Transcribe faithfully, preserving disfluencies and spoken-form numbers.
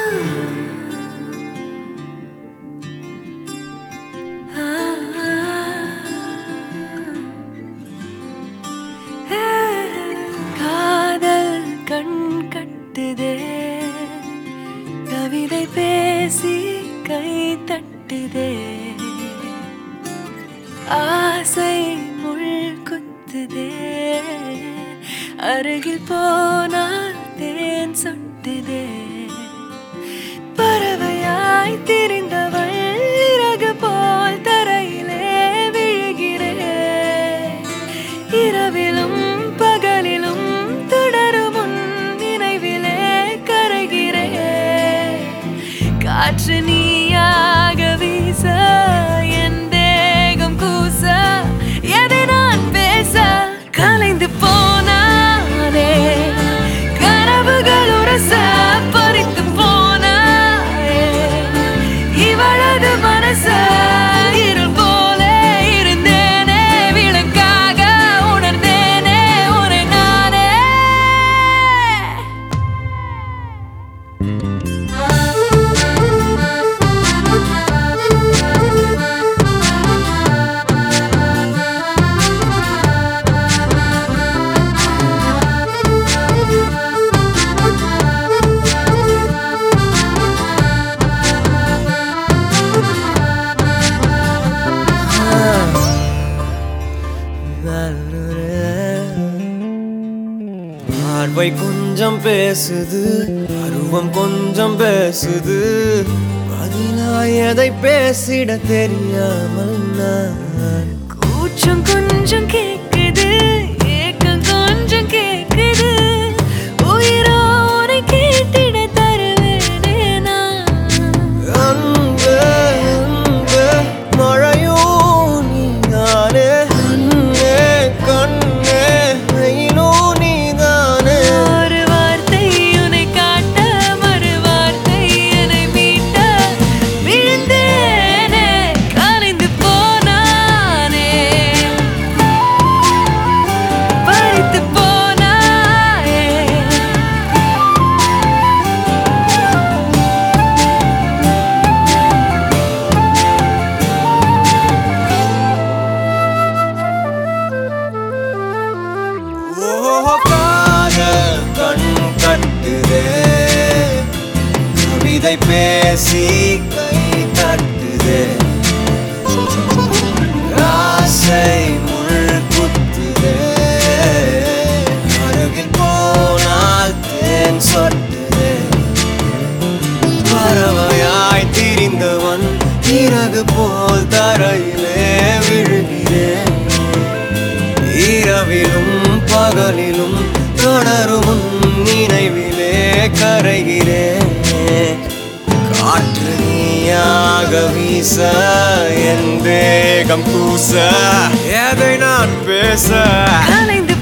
காதல் கண் கட்டுதே கவிதை பேசி கை தட்டுதே ஆசை முள் குத்துதே அருகில் போனால் தேன் சொட்டுதே பறவையாய் திரிந்தவள் இறகு போல் தரையிலே விழுகிறேன் இரவிலும் பகலிலும் தொடரும் உன் நினைவிலே கரைகிறேன் காற்று நீயாக வீச என் தேகம் கூச எதை நான் பேச கலைந்து போனானே கனவுகள் உரச பறித்து போனாயே இவளது மனச இருள் போல இருந்தேனே விளக்காக உணர்ந்தேனே உன்னை நானே பார்வை கொஞ்சம் பேசுது அருவம் கொஞ்சம் பேசுது பதிலாய் எதை பேசிட தெரியாமல் நான் கூச்சம் கொஞ்சம் கேக்குது ஏக்கம் கொஞ்சம் கேக்குது உயிரோரை கேட்டிட தருவேனே நான் அன்பே அன்பே மழையும் நீதானே கண்ணே கண்ணே வெயிலும் நீதானே ஒரு வார்த்தை உன்னை காட்ட மறு வார்த்தை என்னை மீட்ட விழுந்தேனே கலைந்து போனானே பறித்து போனாயே ஓ காதல் கண் கட்டுதே கவிதை பேசி கை தட்டுதே ஆசை முள் குத்துதே அருகில் போனால் தேன் சொட்டுதே பறவையாய் திரிந்தவன் இறகு போல் தரையிலே விழுகிறேன் இரவிலும் பகலிலும் தொடரும் உன் நினைவிலே கரைகிறேன் காற்று நீயாக வீச என் தேகம் கூச எதை நான் பேச கலைந்து